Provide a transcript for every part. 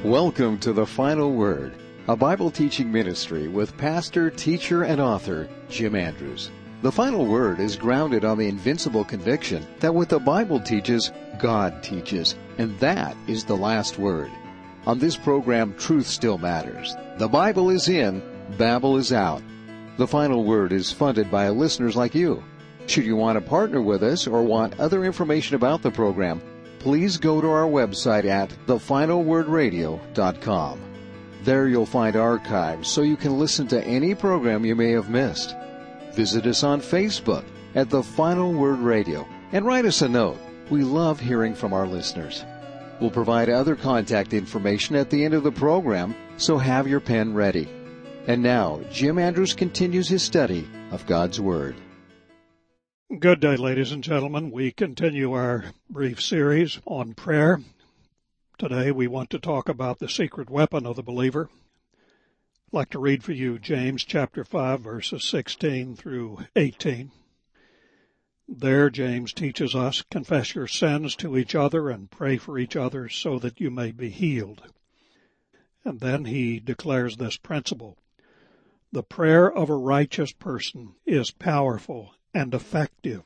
Welcome to The Final Word, a Bible teaching ministry with pastor, teacher, and author Jim Andrews. The Final Word is grounded on the invincible conviction that what the Bible teaches, God teaches, and that is the last word. On this program, truth still matters. The Bible is in, Babel is out. The Final Word is funded by listeners like you. Should you want to partner with us or want other information about the program, please go to our website at thefinalwordradio.com. There you'll find archives so you can listen to any program you may have missed. Visit us on Facebook at The Final Word Radio and write us a note. We love hearing from our listeners. We'll provide other contact information at the end of the program, so have your pen ready. And now, Jim Andrews continues his study of God's Word. Good day, ladies and gentlemen. We continue our brief series on prayer. Today we want to talk about the secret weapon of the believer. I'd like to read for you James chapter 5, verses 16 through 18. There James teaches us, confess your sins to each other and pray for each other so that you may be healed. And then he declares this principle. The prayer of a righteous person is powerful and effective.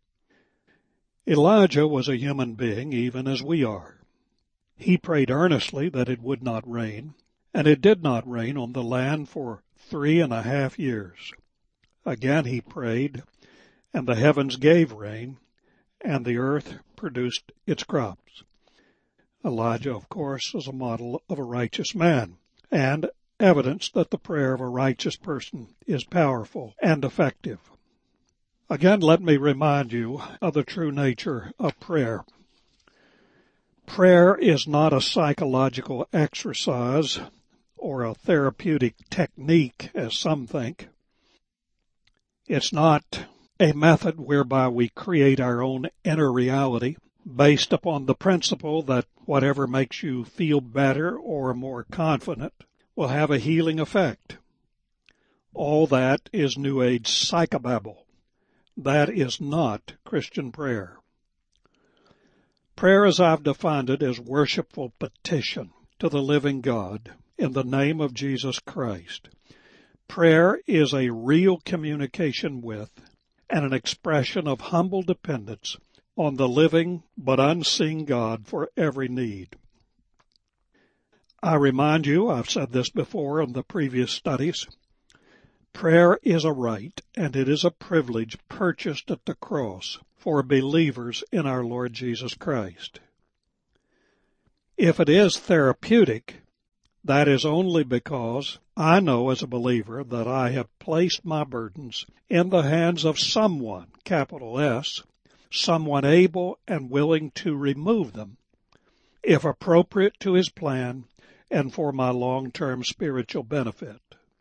Elijah was a human being, even as we are. He prayed earnestly that it would not rain, and it did not rain on the land for 3.5 years. Again he prayed, and the heavens gave rain, and the earth produced its crops. Elijah, of course, is a model of a righteous man, and evidence that the prayer of a righteous person is powerful and effective. Again, let me remind you of the true nature of prayer. Prayer is not a psychological exercise or a therapeutic technique, as some think. It's not a method whereby we create our own inner reality based upon the principle that whatever makes you feel better or more confident will have a healing effect. All that is New Age psychobabble. That is not Christian prayer. Prayer, as I've defined it, is worshipful petition to the living God in the name of Jesus Christ. Prayer is a real communication with and an expression of humble dependence on the living but unseen God for every need. I remind you, I've said this before in the previous studies, prayer is a right and it is a privilege purchased at the cross for believers in our Lord Jesus Christ. If it is therapeutic, that is only because I know as a believer that I have placed my burdens in the hands of someone, capital S, someone able and willing to remove them, if appropriate to his plan and for my long-term spiritual benefit.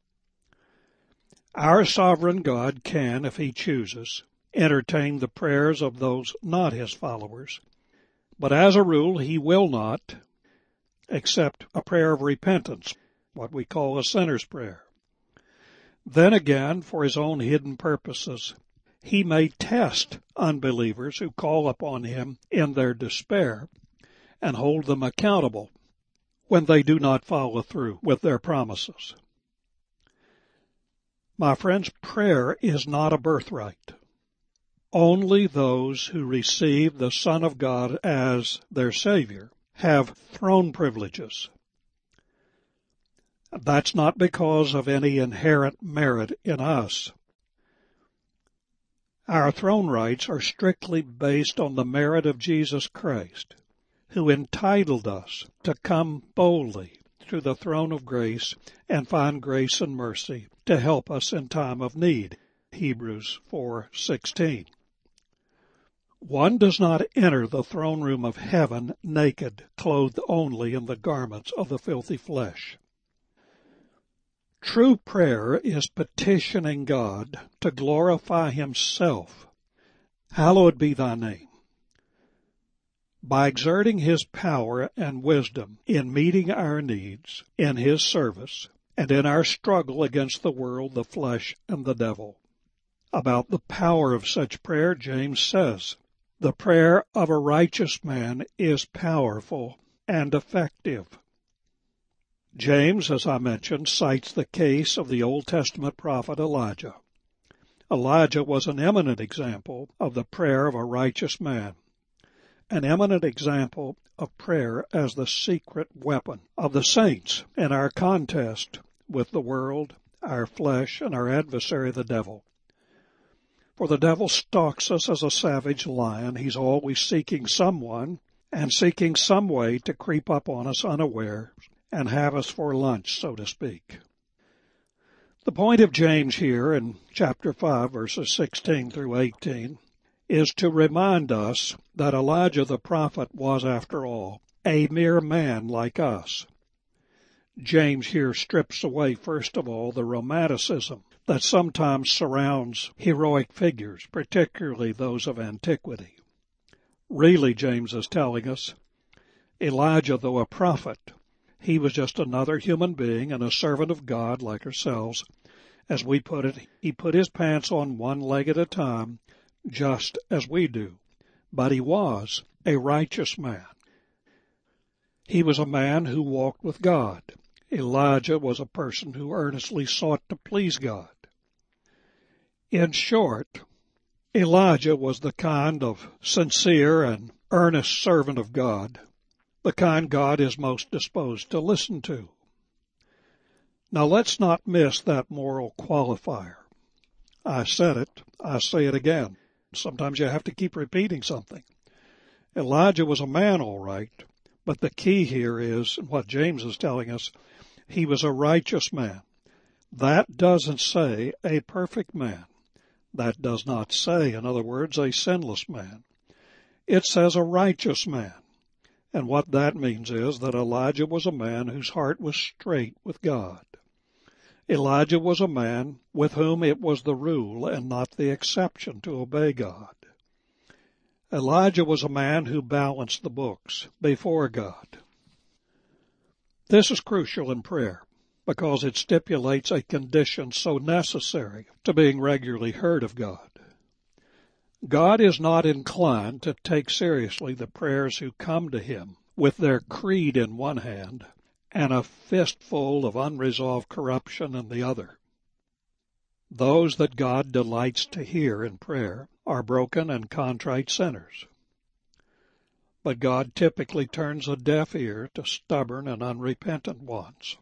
Our sovereign God can, if he chooses, entertain the prayers of those not his followers, but as a rule he will not accept a prayer of repentance, what we call a sinner's prayer. Then again, for his own hidden purposes, he may test unbelievers who call upon him in their despair and hold them accountable when they do not follow through with their promises. My friends, prayer is not a birthright. Only those who receive the Son of God as their Savior have throne privileges. That's not because of any inherent merit in us. Our throne rights are strictly based on the merit of Jesus Christ, who entitled us to come boldly to the throne of grace and find grace and mercy to help us in time of need. Hebrews 4:16. One does not enter the throne room of heaven naked, clothed only in the garments of the filthy flesh. True prayer is petitioning God to glorify himself. Hallowed be thy name. By exerting his power and wisdom in meeting our needs, in his service, and in our struggle against the world, the flesh, and the devil. About the power of such prayer, James says, the prayer of a righteous man is powerful and effective. James, as I mentioned, cites the case of the Old Testament prophet Elijah. Elijah was an eminent example of the prayer of a righteous man, an eminent example of prayer as the secret weapon of the saints in our contest with the world, our flesh, and our adversary, the devil. For the devil stalks us as a savage lion. He's always seeking someone and seeking some way to creep up on us unaware and have us for lunch, so to speak. The point of James here in chapter 5, verses 16 through 18, is to remind us that Elijah the prophet was, after all, a mere man like us. James here strips away, first of all, the romanticism that sometimes surrounds heroic figures, particularly those of antiquity. Really, James is telling us, Elijah, though a prophet, he was just another human being and a servant of God like ourselves. As we put it, he put his pants on one leg at a time, just as we do. But he was a righteous man. He was a man who walked with God. Elijah was a person who earnestly sought to please God. In short, Elijah was the kind of sincere and earnest servant of God, the kind God is most disposed to listen to. Now let's not miss that moral qualifier. I said it, I say it again. Sometimes you have to keep repeating something. Elijah was a man, all right, but the key here is, what James is telling us, he was a righteous man. That doesn't say a perfect man. That does not say, in other words, a sinless man. It says a righteous man. And what that means is that Elijah was a man whose heart was straight with God. Elijah was a man with whom it was the rule and not the exception to obey God. Elijah was a man who balanced the books before God. This is crucial in prayer because it stipulates a condition so necessary to being regularly heard of God. God is not inclined to take seriously the prayers who come to him with their creed in one hand and a fistful of unresolved corruption in the other. Those that God delights to hear in prayer are broken and contrite sinners. But God typically turns a deaf ear to stubborn and unrepentant ones.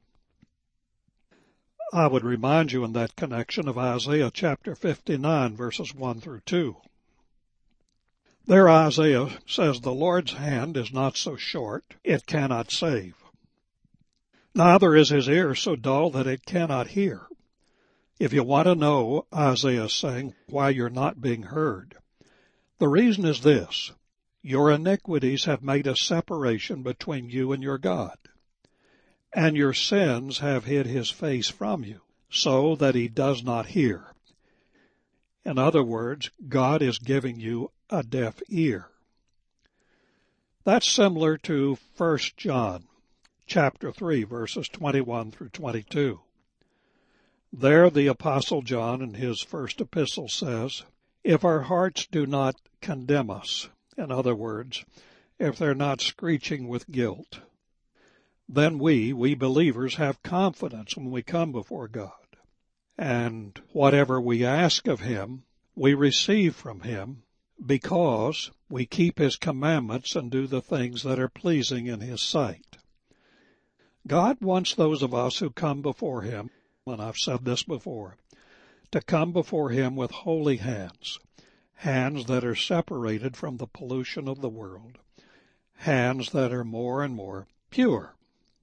I would remind you in that connection of Isaiah chapter 59, verses 1 through 2. There Isaiah says, "The Lord's hand is not so short, it cannot save. Neither is his ear so dull that it cannot hear." If you want to know, Isaiah is saying, why you're not being heard, the reason is this: your iniquities have made a separation between you and your God, and your sins have hid his face from you, so that he does not hear. In other words, God is giving you a deaf ear. That's similar to 1 John chapter 3, verses 21 through 22. There the Apostle John in his first epistle says, "If our hearts do not condemn us," in other words, if they're not screeching with guilt, then we believers have confidence when we come before God. And whatever we ask of him, we receive from him because we keep his commandments and do the things that are pleasing in his sight. God wants those of us who come before him, and I've said this before, to come before him with holy hands, hands that are separated from the pollution of the world, hands that are more and more pure.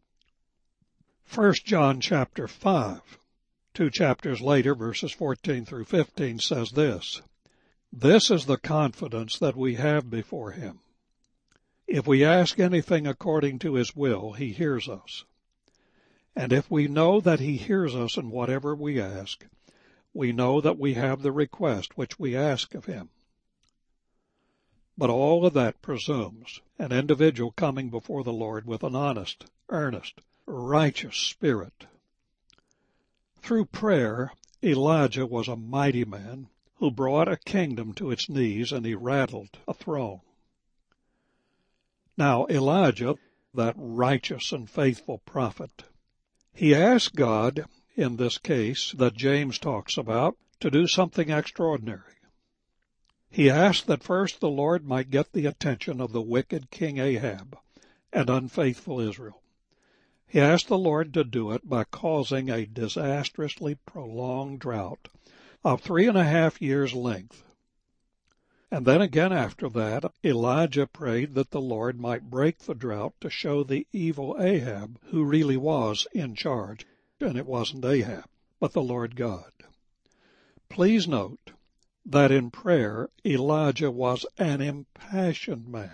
1 John chapter 5, 2 chapters later, verses 14 through 15 says this: "This is the confidence that we have before him. If we ask anything according to his will, he hears us. And if we know that he hears us in whatever we ask, we know that we have the request which we ask of him." But all of that presumes an individual coming before the Lord with an honest, earnest, righteous spirit. Through prayer, Elijah was a mighty man who brought a kingdom to its knees, and he rattled a throne. Now Elijah, that righteous and faithful prophet, He asked God, in this case that James talks about, to do something extraordinary. He asked that first the Lord might get the attention of the wicked King Ahab and unfaithful Israel. He asked the Lord to do it by causing a disastrously prolonged drought of 3.5 years' length. And then again after that, Elijah prayed that the Lord might break the drought to show the evil Ahab who really was in charge. And it wasn't Ahab, but the Lord God. Please note that in prayer, Elijah was an impassioned man.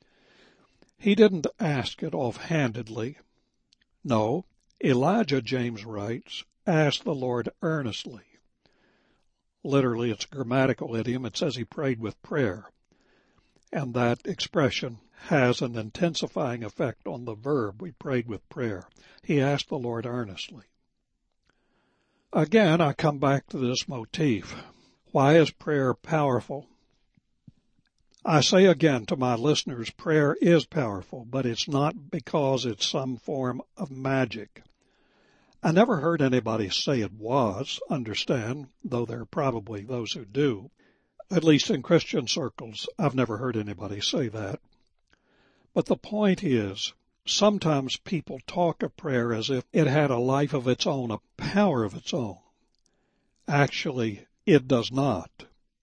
He didn't ask it offhandedly. No, Elijah, James writes, asked the Lord earnestly. Literally, it's a grammatical idiom. It says he prayed with prayer. And that expression has an intensifying effect on the verb, we prayed with prayer. He asked the Lord earnestly. Again, I come back to this motif. Why is prayer powerful? I say again to my listeners, prayer is powerful, but it's not because it's some form of magic. I never heard anybody say it was, understand, though there are probably those who do. At least in Christian circles, I've never heard anybody say that. But the point is, sometimes people talk of prayer as if it had a life of its own, a power of its own. Actually, it does not.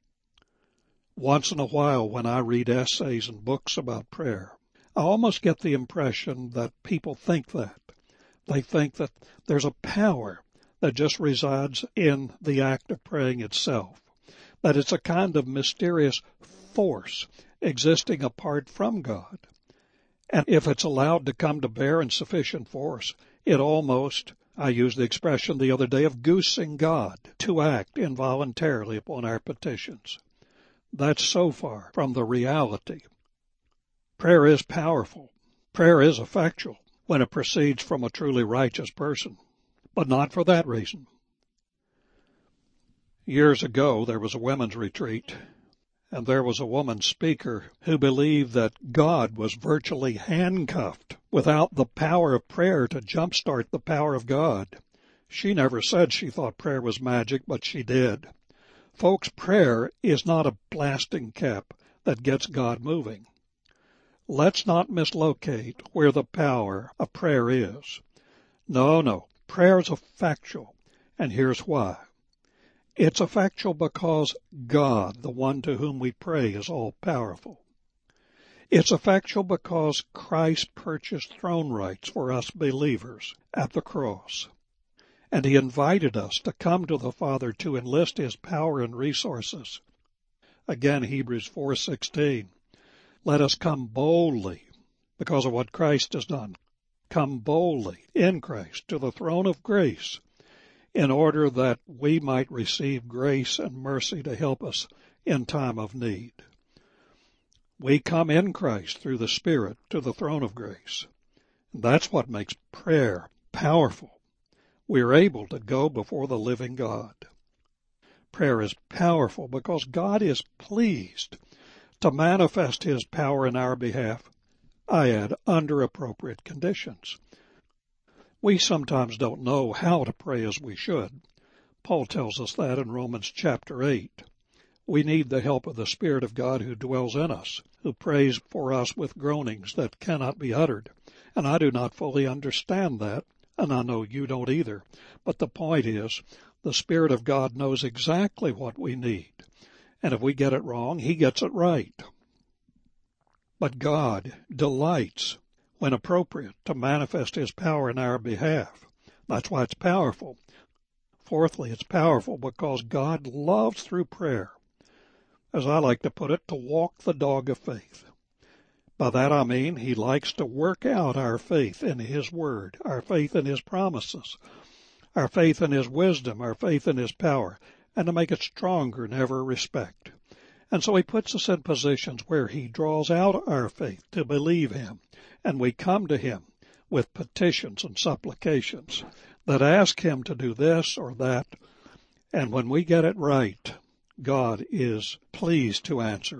Once in a while, when I read essays and books about prayer, I almost get the impression that people think that. They think that there's a power that just resides in the act of praying itself, that it's a kind of mysterious force existing apart from God. And if it's allowed to come to bear in sufficient force, it almost, I used the expression the other day of goosing God to act involuntarily upon our petitions. That's so far from the reality. Prayer is powerful. Prayer is effectual when it proceeds from a truly righteous person, but not for that reason. Years ago, there was a women's retreat, and there was a woman speaker who believed that God was virtually handcuffed without the power of prayer to jumpstart the power of God. She never said she thought prayer was magic, but she did. Folks, prayer is not a blasting cap that gets God moving. Let's not mislocate where the power of prayer is. No, prayer is effectual, and here's why. It's effectual because God, the one to whom we pray, is all-powerful. It's effectual because Christ purchased throne rights for us believers at the cross, and He invited us to come to the Father to enlist His power and resources. Again, Hebrews 4:16. Let us come boldly, because of what Christ has done. Come boldly in Christ to the throne of grace, in order that we might receive grace and mercy to help us in time of need. We come in Christ through the Spirit to the throne of grace. That's what makes prayer powerful. We are able to go before the living God. Prayer is powerful because God is pleased to manifest His power in our behalf, I add, under appropriate conditions. We sometimes don't know how to pray as we should. Paul tells us that in Romans chapter 8. We need the help of the Spirit of God who dwells in us, who prays for us with groanings that cannot be uttered. And I do not fully understand that, and I know you don't either. But the point is, the Spirit of God knows exactly what we need. And if we get it wrong, He gets it right. But God delights, when appropriate, to manifest His power in our behalf. That's why it's powerful. Fourthly, it's powerful because God loves through prayer, as I like to put it, to walk the dog of faith. By that I mean He likes to work out our faith in His Word, our faith in His promises, our faith in His wisdom, our faith in His power, and to make it stronger in every respect. And so He puts us in positions where He draws out our faith to believe Him, and we come to Him with petitions and supplications that ask Him to do this or that, and when we get it right, God is pleased to answer.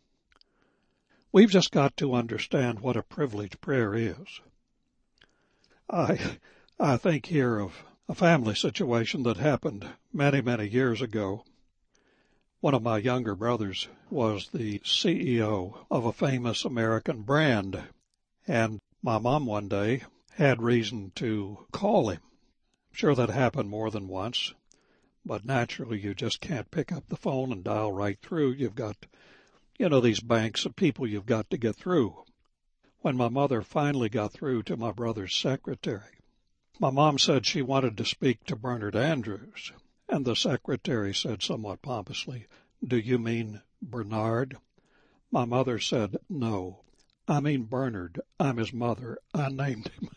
We've just got to understand what a privilege prayer is. I think here of a family situation that happened many, many years ago. One of my younger brothers was the CEO of a famous American brand, and my mom one day had reason to call him. I'm sure that happened more than once, but naturally you just can't pick up the phone and dial right through. You've got, these banks of people you've got to get through. When my mother finally got through to my brother's secretary, my mom said she wanted to speak to Bernard Andrews, and the secretary said somewhat pompously, "Do you mean Bernard?" My mother said, "No, I mean Bernard. I'm his mother. I named him."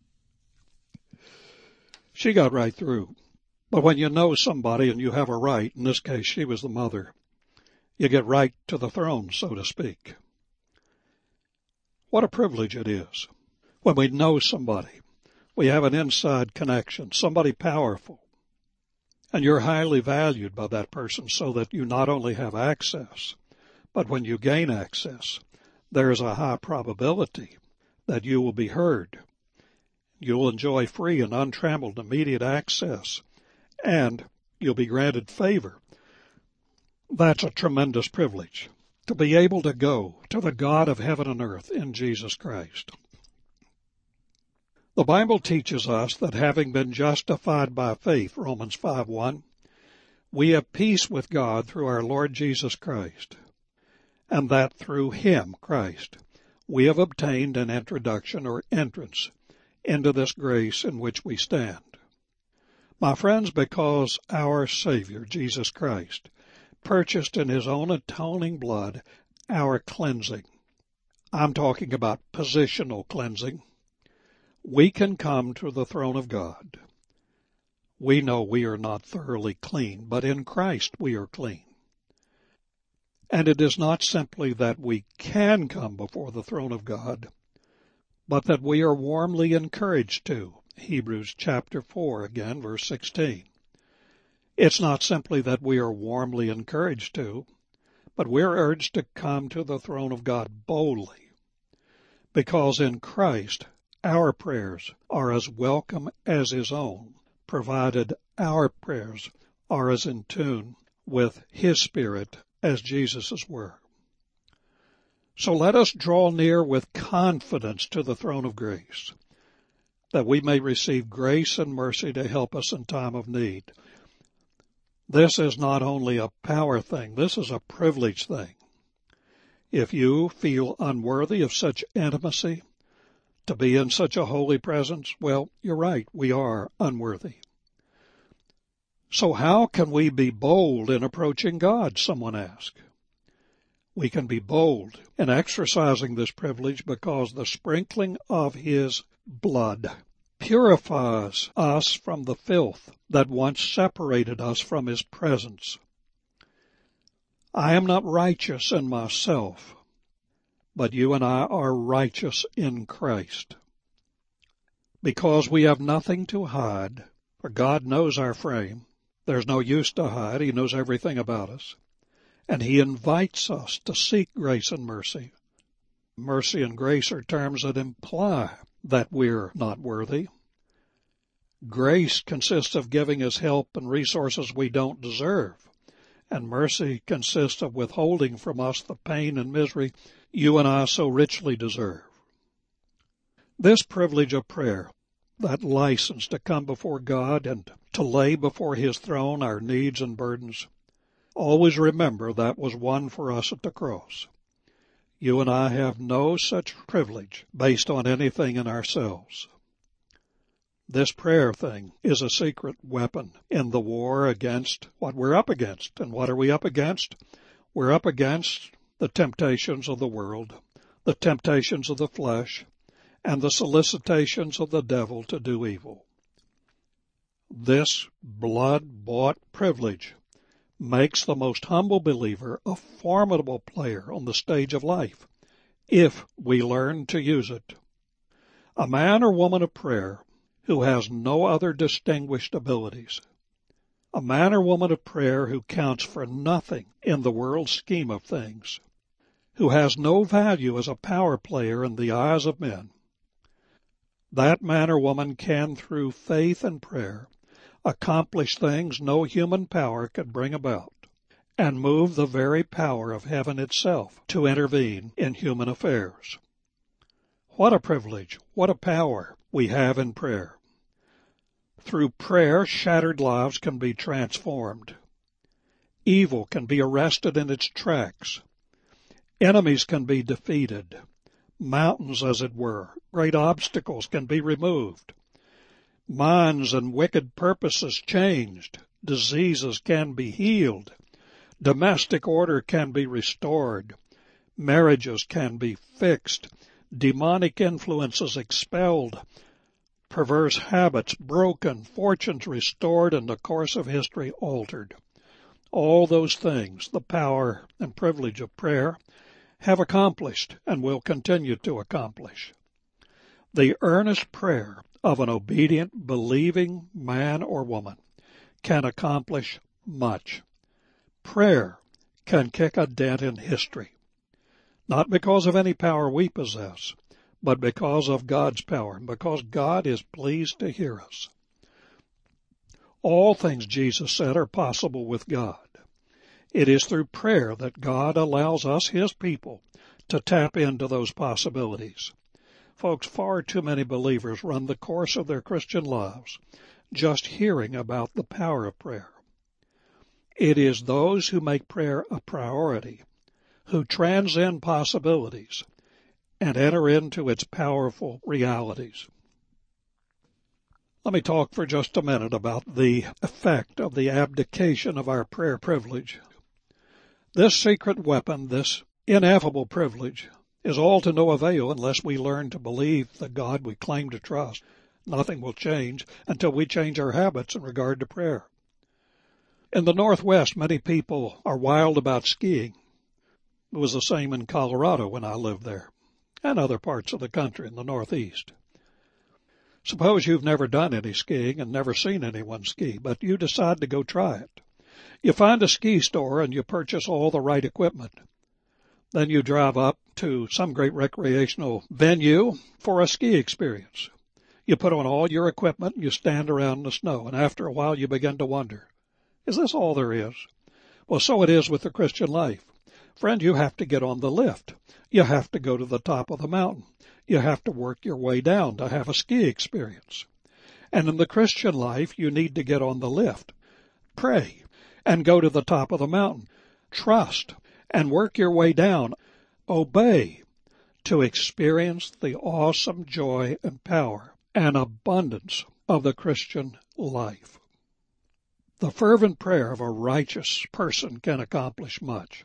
She got right through. But when you know somebody and you have a right, in this case she was the mother, you get right to the throne, so to speak. What a privilege it is when we know somebody. We have an inside connection, somebody powerful. And you're highly valued by that person so that you not only have access, but when you gain access, there is a high probability that you will be heard. You'll enjoy free and untrammeled immediate access, and you'll be granted favor. That's a tremendous privilege, to be able to go to the God of heaven and earth in Jesus Christ. The Bible teaches us that having been justified by faith, Romans 5:1, we have peace with God through our Lord Jesus Christ, and that through Him, Christ, we have obtained an introduction or entrance into this grace in which we stand. My friends, because our Savior, Jesus Christ, purchased in His own atoning blood our cleansing, I'm talking about positional cleansing, we can come to the throne of God. We know we are not thoroughly clean, but in Christ we are clean. And it is not simply that we can come before the throne of God, but that we are warmly encouraged to. Hebrews chapter 4, again, verse 16. It's not simply that we are warmly encouraged to, but we're urged to come to the throne of God boldly, because in Christ our prayers are as welcome as His own, provided our prayers are as in tune with His Spirit as Jesus's were. So let us draw near with confidence to the throne of grace, that we may receive grace and mercy to help us in time of need. This is not only a power thing, this is a privilege thing. If you feel unworthy of such intimacy, to be in such a holy presence, well, you're right, we are unworthy. So how can we be bold in approaching God, someone asked. We can be bold in exercising this privilege because the sprinkling of His blood purifies us from the filth that once separated us from His presence. I am not righteous in myself, but you and I are righteous in Christ. Because we have nothing to hide, for God knows our frame. There's no use to hide. He knows everything about us. And He invites us to seek grace and mercy. Mercy and grace are terms that imply that we're not worthy. Grace consists of giving us help and resources we don't deserve. And mercy consists of withholding from us the pain and misery you and I so richly deserve. This privilege of prayer, that license to come before God and to lay before His throne our needs and burdens, always remember that was won for us at the cross. You and I have no such privilege based on anything in ourselves. This prayer thing is a secret weapon in the war against what we're up against. And what are we up against? We're up against the temptations of the world, the temptations of the flesh, and the solicitations of the devil to do evil. This blood-bought privilege makes the most humble believer a formidable player on the stage of life, if we learn to use it. A man or woman of prayer who has no other distinguished abilities, a man or woman of prayer who counts for nothing in the world's scheme of things, who has no value as a power player in the eyes of men, That man or woman can, through faith and prayer, accomplish things no human power could bring about, and move the very power of heaven itself to intervene in human affairs. What a privilege, what a power we have in prayer. Through prayer, shattered lives can be transformed. Evil can be arrested in its tracks. Enemies can be defeated. Mountains, as it were, great obstacles can be removed. Minds and wicked purposes changed. Diseases can be healed. Domestic order can be restored. Marriages can be fixed. Demonic influences expelled. Perverse habits broken. Fortunes restored, and the course of history altered. All those things, the power and privilege of prayer, have accomplished and will continue to accomplish. The earnest prayer of an obedient, believing man or woman can accomplish much. Prayer can kick a dent in history, not because of any power we possess, but because of God's power, and because God is pleased to hear us. All things, Jesus said, are possible with God. It is through prayer that God allows us, His people, to tap into those possibilities. Folks, far too many believers run the course of their Christian lives just hearing about the power of prayer. It is those who make prayer a priority, who transcend possibilities and enter into its powerful realities. Let me talk for just a minute about the effect of the abdication of our prayer privilege. This secret weapon, this ineffable privilege, is all to no avail unless we learn to believe the God we claim to trust. Nothing will change until we change our habits in regard to prayer. In the Northwest, many people are wild about skiing. It was the same in Colorado when I lived there, and other parts of the country in the Northeast. Suppose you've never done any skiing and never seen anyone ski, but you decide to go try it. You find a ski store and you purchase all the right equipment. Then you drive up to some great recreational venue for a ski experience. You put on all your equipment and you stand around in the snow, and after a while you begin to wonder, is this all there is? Well, so it is with the Christian life. Friend, you have to get on the lift. You have to go to the top of the mountain. You have to work your way down to have a ski experience. And in the Christian life, you need to get on the lift, pray, and go to the top of the mountain. Trust and work your way down. Obey to experience the awesome joy and power and abundance of the Christian life. The fervent prayer of a righteous person can accomplish much.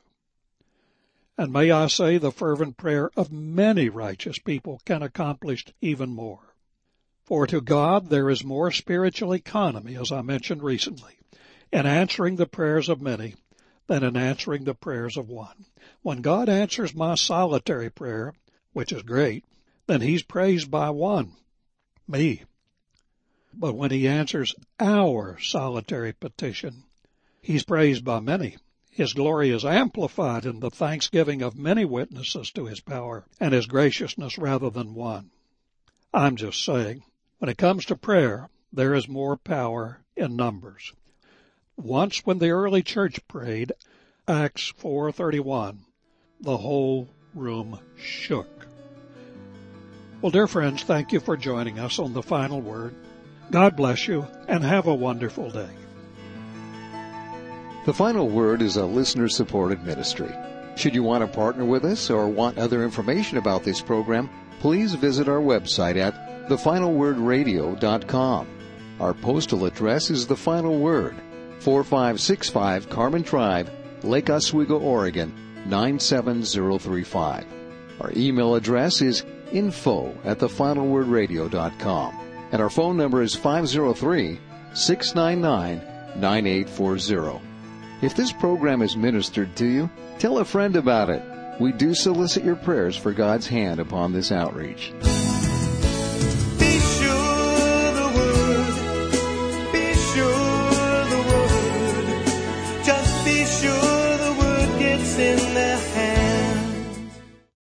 And may I say, the fervent prayer of many righteous people can accomplish even more. For to God there is more spiritual economy, as I mentioned recently, in answering the prayers of many than in answering the prayers of one. When God answers my solitary prayer, which is great, then He's praised by one, me. But when He answers our solitary petition, He's praised by many. His glory is amplified in the thanksgiving of many witnesses to His power and His graciousness rather than one. I'm just saying, when it comes to prayer, there is more power in numbers. Once when the early church prayed, Acts 4:31, the whole room shook. Well, dear friends, thank you for joining us on The Final Word. God bless you, and have a wonderful day. The Final Word is a listener-supported ministry. Should you want to partner with us or want other information about this program, please visit our website at thefinalwordradio.com. Our postal address is The Final Word, 4565 Carmen Drive, Lake Oswego, Oregon, 97035. Our email address is info@thefinalwordradio.com. And our phone number is 503-699-9840. If this program is ministered to you, tell a friend about it. We do solicit your prayers for God's hand upon this outreach.